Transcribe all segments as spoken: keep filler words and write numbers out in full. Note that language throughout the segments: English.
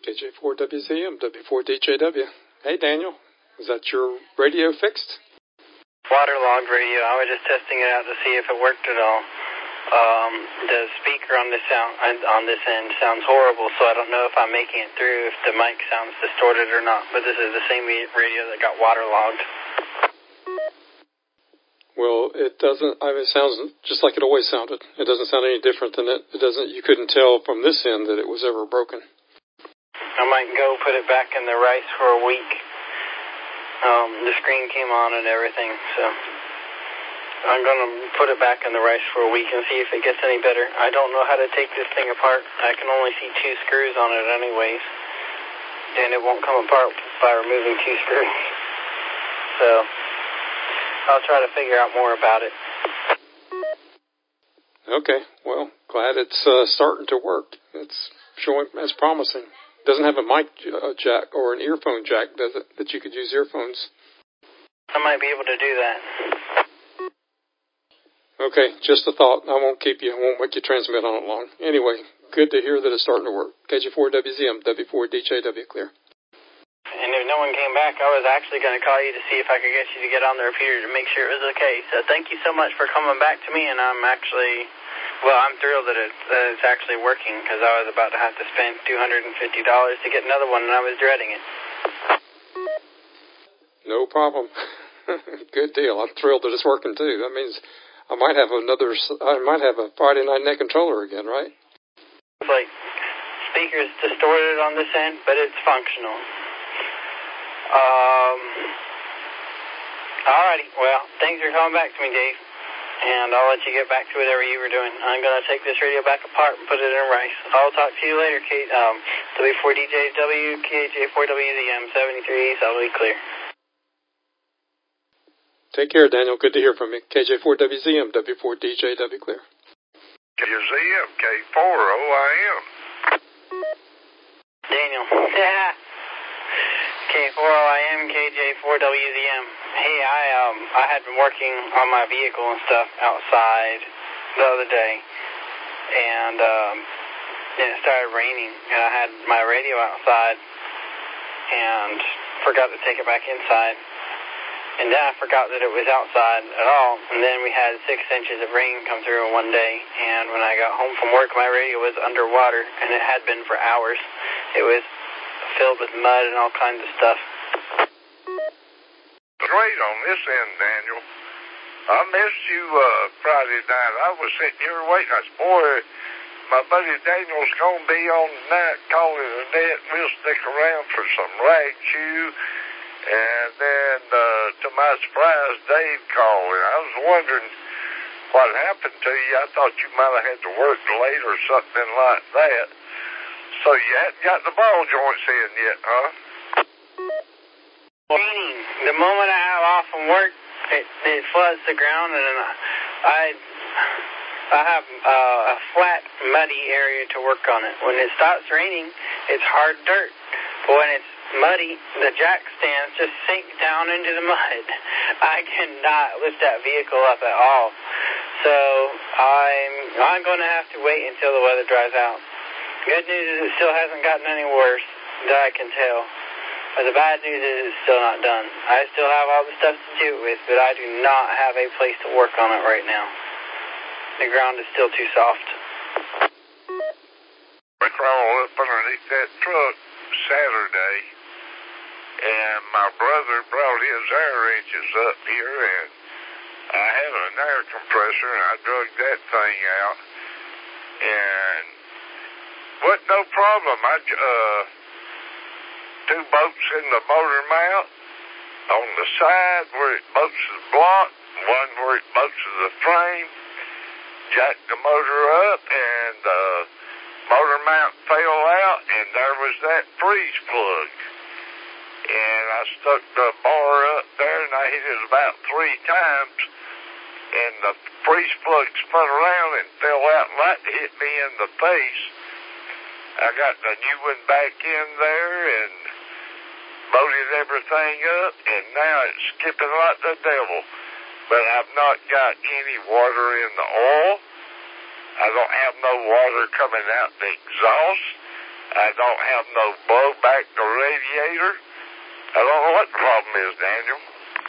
K J four W Z M, W four D J W. Hey, Daniel. Is that your radio fixed? Waterlogged radio. I was just testing it out to see if it worked at all. Um, the speaker on this sound on this end sounds horrible, so I don't know if I'm making it through, if the mic sounds distorted or not. But this is the same radio that got waterlogged. Well, it doesn't. I mean, it sounds just like it always sounded. It doesn't sound any different than it. It doesn't. You couldn't tell from this end that it was ever broken. I might go put it back in the rice for a week. Um, the screen came on and everything, so I'm going to put it back in the rice for a week and see if it gets any better. I don't know how to take this thing apart. I can only see two screws on it anyways, and it won't come apart by removing two screws. So I'll try to figure out more about it. Okay, well, glad it's uh, starting to work. It's showing as promising. Doesn't have a mic uh, jack or an earphone jack, does it, that you could use earphones? I might be able to do that. Okay, just a thought. I won't keep you. I won't make you transmit on it long. Anyway, good to hear that it's starting to work. K J four W Z M, W four D J W, clear. And if no one came back, I was actually going to call you to see if I could get you to get on the repeater to make sure it was okay. So thank you so much for coming back to me, and I'm actually... Well, I'm thrilled that, it, that it's actually working, because I was about to have to spend two hundred fifty dollars to get another one, and I was dreading it. No problem. Good deal. I'm thrilled that it's working, too. That means I might have another, I might have a Friday Night Net controller again, right? It's like speakers distorted on this end, but it's functional. Um, alrighty. Well, thanks for coming back to me, Dave. And I'll let you get back to whatever you were doing. I'm going to take this radio back apart and put it in rice. I'll talk to you later, Kate. Um, W four D J W, K J four W Z M, seventy-three, solidly clear. Take care, Daniel. Good to hear from you. K J four W Z M, W four D J W, clear. K Z M, K four O I M. Daniel. Yeah. K four O I M, K J four W Z M. Hey, I um I had been working on my vehicle and stuff outside the other day, and um then it started raining, and I had my radio outside, and forgot to take it back inside, and then I forgot that it was outside at all, and then we had six inches of rain come through in one day, and when I got home from work, my radio was underwater, and it had been for hours. It was filled with mud and all kinds of stuff. Great on this end, Daniel. I missed you uh, Friday night. I was sitting here waiting. I said, boy, my buddy Daniel's going to be on tonight calling the net. We'll stick around for some rag chew. And then, uh, to my surprise, Dave called. And I was wondering what happened to you. I thought you might have had to work late or something like that. So you hadn't got the ball joints in yet, huh? Raining. The moment I have off from work, it, it floods the ground, and I I have uh, a flat, muddy area to work on it. When it stops raining, it's hard dirt. But when it's muddy, the jack stands just sink down into the mud. I cannot lift that vehicle up at all. So I'm I'm going to have to wait until the weather dries out. Good news is it still hasn't gotten any worse that I can tell. But the bad news is it's still not done. I still have all the stuff to do it with, but I do not have a place to work on it right now. The ground is still too soft. We crawled up underneath that truck Saturday, and my brother brought his air wrenches up here, and I had an air compressor, and I drug that thing out, and wasn't no problem. I, uh, two bolts in the motor mount, on the side where it bolts to the block, one where it bolts to the frame, jacked the motor up, and the motor mount fell out, and there was that freeze plug. And I stuck the bar up there, and I hit it about three times, and the freeze plug spun around and fell out and like hit me in the face. I got the new one back in there and loaded everything up, and now it's skipping like the devil. But I've not got any water in the oil. I don't have no water coming out the exhaust. I don't have no blowback to radiator. I don't know what the problem is, Daniel.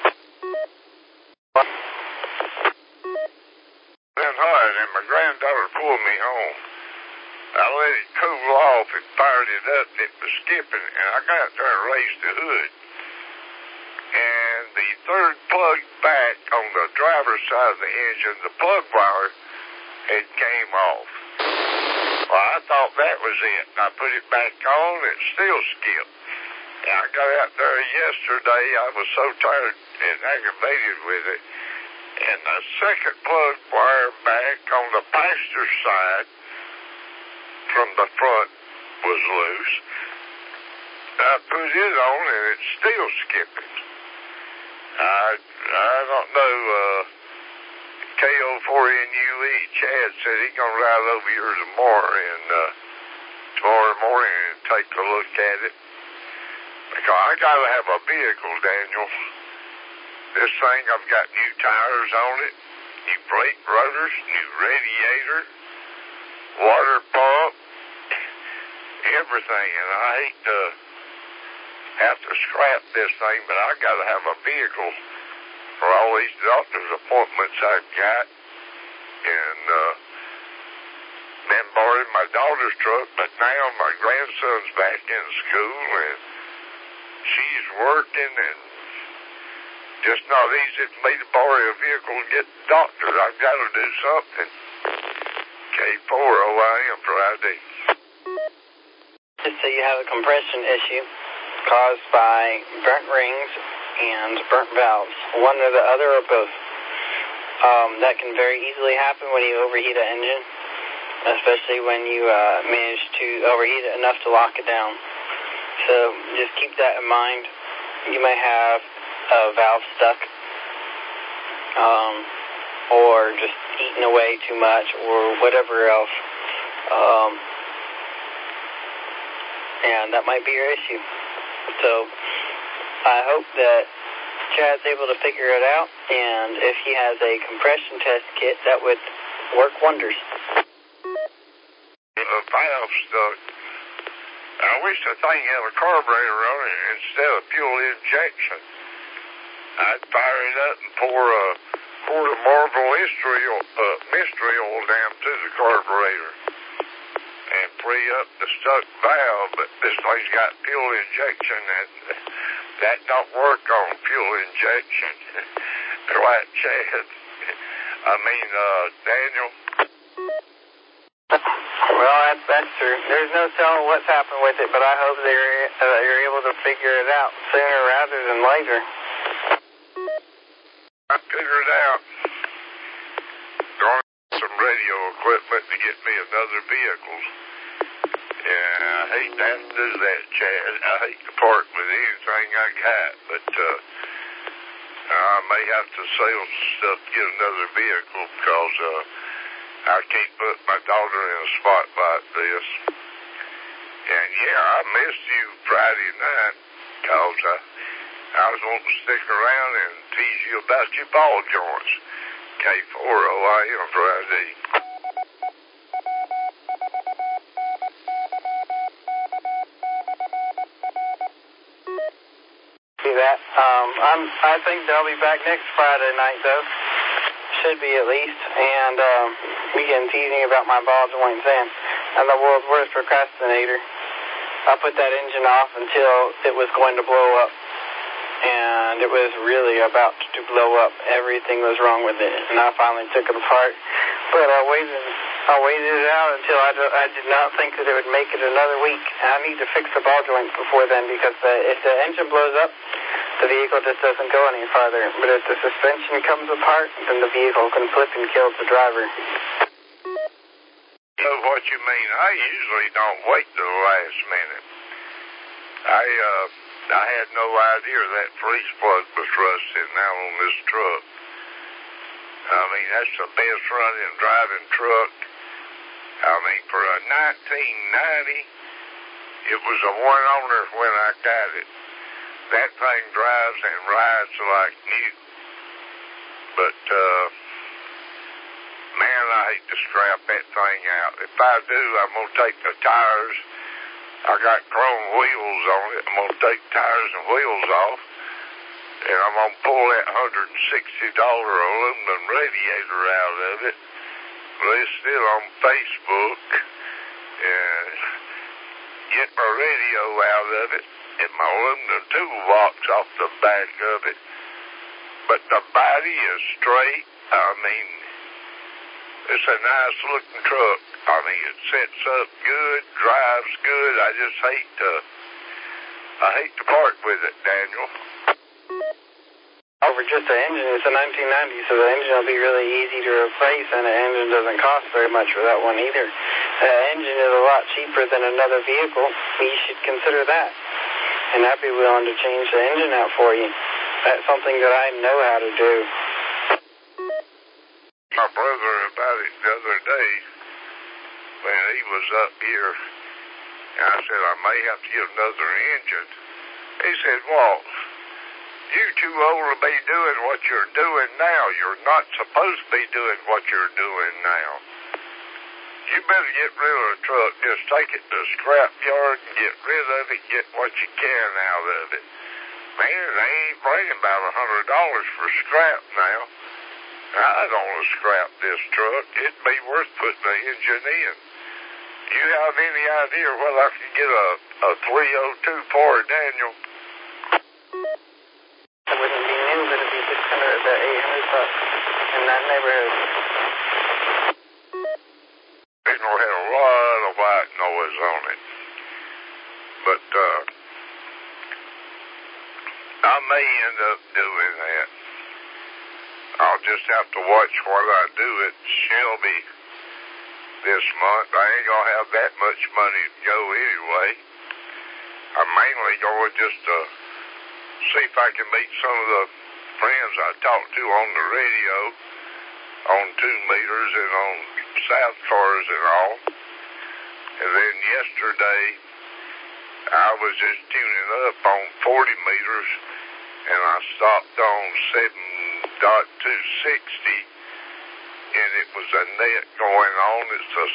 Been hard, and my granddaughter pulled me home. I let it cool off and fired it up, and it was skipping, and I got out there and raised the hood. And the third plug back on the driver's side of the engine, the plug wire had came off. Well, I thought that was it. I put it back on, and it still skipped. And I got out there yesterday. I was so tired and aggravated with it. And the second plug wire back on the passenger side from the front was loose. I put it on, and it's still skipping. I I don't know. Uh, K O four N U E, Chad said he's going to ride over here tomorrow and uh, tomorrow morning and take a look at it. Because I got to have a vehicle, Daniel. This thing, I've got new tires on it, new brake rotors, new radiator, water pump, everything. And I hate to have to scrap this thing, but I got to have a vehicle for all these doctor's appointments I've got. And uh, been borrowing my daughter's truck, but now my grandson's back in school, and she's working, and just not easy for me to borrow a vehicle and get to the doctor. I've got to do something. K four O I M Friday. Just say you have a compression issue caused by burnt rings and burnt valves, one or the other or both. Um, that can very easily happen when you overheat an engine, especially when you uh, manage to overheat it enough to lock it down. So just keep that in mind. You may have a valve stuck, um, or just eating away too much, or whatever else. Um, and that might be your issue. So I hope that Chad's able to figure it out, and if he has a compression test kit, that would work wonders. The valve stuck. I wish the thing had a carburetor on it instead of fuel injection. I'd fire it up and pour a quart of Marvel mystery oil, uh, mystery oil down to the carburetor and free up the stuck valve, but this thing's got fuel injection, and that don't work on fuel injection. Right, Chad? I mean, uh, Daniel? Well, that's, that's true. There's no telling what's happened with it, but I hope they're, uh, you're able to figure it out sooner rather than later. I figured it out. Going some radio equipment to get me another vehicle. Yeah, I hate to have to do that, Chad. I hate to part with anything I got, but uh, I may have to sell some stuff to get another vehicle because uh, I can't put my daughter in a spot like this. And yeah, I missed you Friday night because I, I was wanting to stick around and tease you about your ball joints. K four O I M Friday. See that? Um, I'm. I think they'll be back next Friday night, though. Should be at least. And um, we can tease me about my ball joints then. I'm the world's worst procrastinator. I put that engine off until it was going to blow up. And it was really about to blow up. Everything was wrong with it. And I finally took it apart. But I waited I waited it out until I, do, I did not think that it would make it another week. And I need to fix the ball joints before then, because the, if the engine blows up, the vehicle just doesn't go any farther. But if the suspension comes apart, then the vehicle can flip and kill the driver. So what you mean, I usually don't wait till the last minute. I, uh... I had no idea that freeze plug was rusted now on this truck. I mean, that's the best running driving truck. I mean, for a nineteen ninety, it was a one owner when I got it. That thing drives and rides like new. But, uh, man, I hate to scrap that thing out. If I do, I'm going to take the tires I got chrome wheels on it. I'm going to take tires and wheels off, and I'm going to pull that one hundred sixty dollars aluminum radiator out of it, list it on Facebook, and get my radio out of it, and my aluminum toolbox off the back of it. But the body is straight. I mean, it's a nice looking truck. I mean, it sets up good, drives good. I just hate to, I hate to part with it, Daniel. Over just the engine, it's a nineteen ninety, so the engine will be really easy to replace, and the engine doesn't cost very much for that one either. The engine is a lot cheaper than another vehicle. You should consider that, and I'd be willing to change the engine out for you. That's something that I know how to do. My brother about it the other day when he was up here, and I said I may have to get another engine. He said, Walt, you're too old to be doing what you're doing now. You're not supposed to be doing what you're doing now. You better get rid of the truck. Just take it to the scrap yard and get rid of it, get what you can out of it. Man, they ain't bringing about a hundred dollars for scrap now. I don't want to scrap this truck. It'd be worth putting the engine in. You have any idea what I could get a, a three oh two for, Daniel? It wouldn't be new, but it'd be six hundred, about eight hundred bucks in that neighborhood. It will have a lot of white noise on it. But, uh, I may end up doing that. I'll just have to watch what I do at Shelby this month. I ain't going to have that much money to go anyway. I'm mainly going just to see if I can meet some of the friends I talked to on the radio, on two meters and on South cars and all. And then yesterday, I was just tuning up on forty meters, and I stopped on seven dot two sixty, and it was a net going on. It's a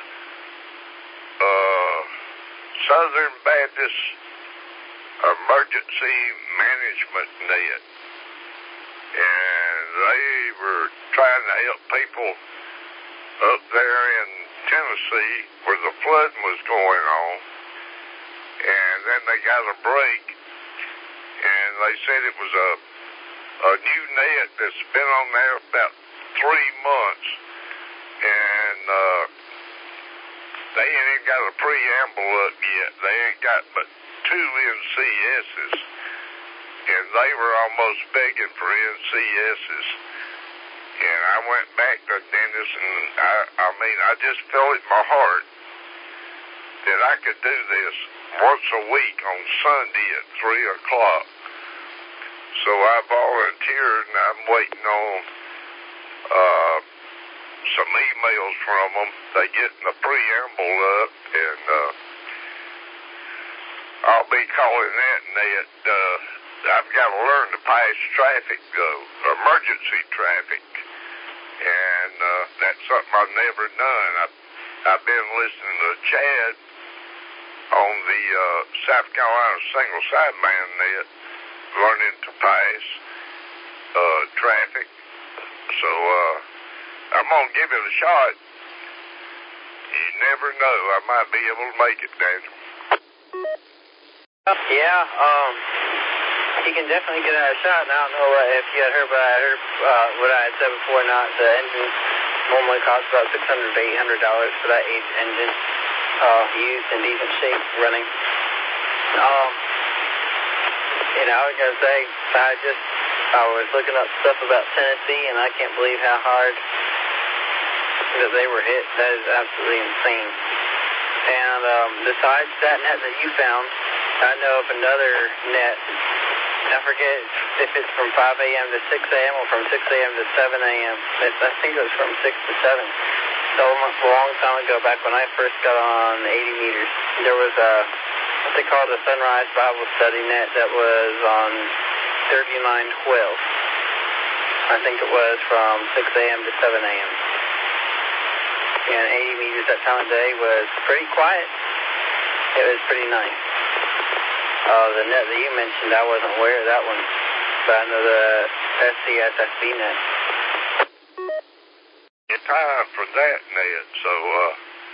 uh, Southern Baptist Emergency Management Net, and they were trying to help people up there in Tennessee where the flooding was going on, and then they got a break, and they said it was a a new net that's been on there about three months, and uh, they ain't even got a preamble up yet. They ain't got but two N C S's, and they were almost begging for N C S's. And I went back to Dennis, and I, I mean, I just felt in my heart that I could do this once a week on Sunday at three o'clock. So I volunteered, and I'm waiting on uh, some emails from them. They getting the preamble up, and uh, I'll be calling that net. Uh, I've got to learn to pass traffic, though, emergency traffic, and uh, that's something I've never done. I've, I've been listening to Chad on the uh, South Carolina single sideband net, learning to pass uh, traffic. So uh, I'm going to give it a shot. You never know. I might be able to make it, Daniel. Yeah, um, you can definitely get a shot. And I don't know what, if you had heard, but I heard uh, what I had said before. Not the engine normally costs about six hundred to eight hundred dollars for that age engine, uh, used in decent shape, running. Um, you know, I was gonna say, I just I was looking up stuff about Tennessee, and I can't believe how hard that they were hit. That is absolutely insane. And um, besides that net that you found, I know of another net. I forget if it's from five a.m. to six a.m. or from six a.m. to seven a.m. It's, I think it was from six to seven. So a long time ago, back when I first got on eighty meters, there was a what they called a Sunrise Bible Study net that was on thirty-nine twelve. I think it was from six a.m. to seven a.m. And eighty meters that time of day was pretty quiet. It was pretty nice. Uh, the net that you mentioned, I wasn't aware of that one, but I know the S C S S B net. It's time for that net, so uh,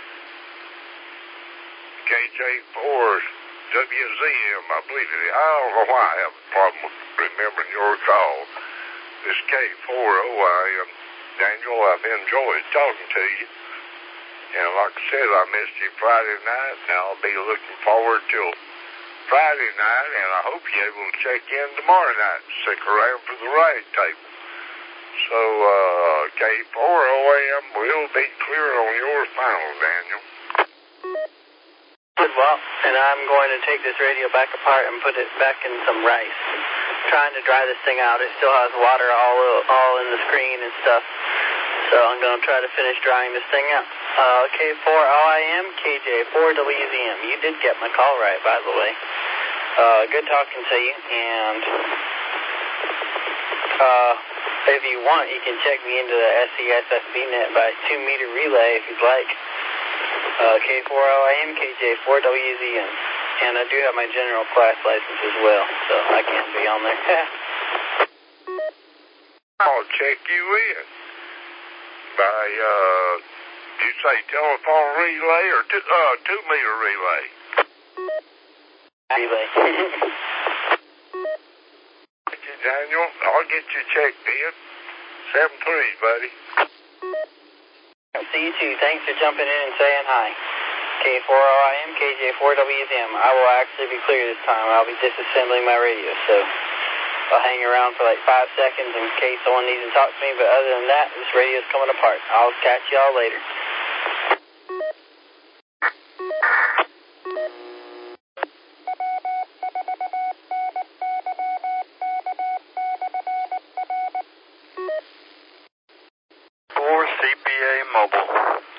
K J four W Z M, I believe it is. I don't know why I have a problem with remembering your call. This K four O I M. Daniel, I've enjoyed talking to you. And like I said, I missed you Friday night, and I'll be looking forward till Friday night, and I hope you're able to check in tomorrow night and stick around for the ride table. So, uh, K four O M will be clear on your final, Daniel. Good, well, and I'm going to take this radio back apart and put it back in some rice. I'm trying to dry this thing out. It still has water all all in the screen and stuff. So I'm going to try to finish drying this thing out. Uh, K four O I M, K J four W Z M. You did get my call right, by the way. Uh, good talking to you, and uh, if you want, you can check me into the S C S S B net by two meter relay if you'd like. Uh, K four O I M, K J four W Z M. And I do have my general class license as well, so I can be on there. I'll check you in by, uh, you say telephone relay or two, uh, two meter relay? Relay. Thank you, Daniel. I'll get you checked in. Seven threes, buddy. See you too. Thanks for jumping in and saying hi. K four O I M, K J four W Z M. I will actually be clear this time. I'll be disassembling my radio, so I'll hang around for like five seconds in case someone needs to talk to me, but other than that, this radio's coming apart. I'll catch y'all later. For C P A Mobile.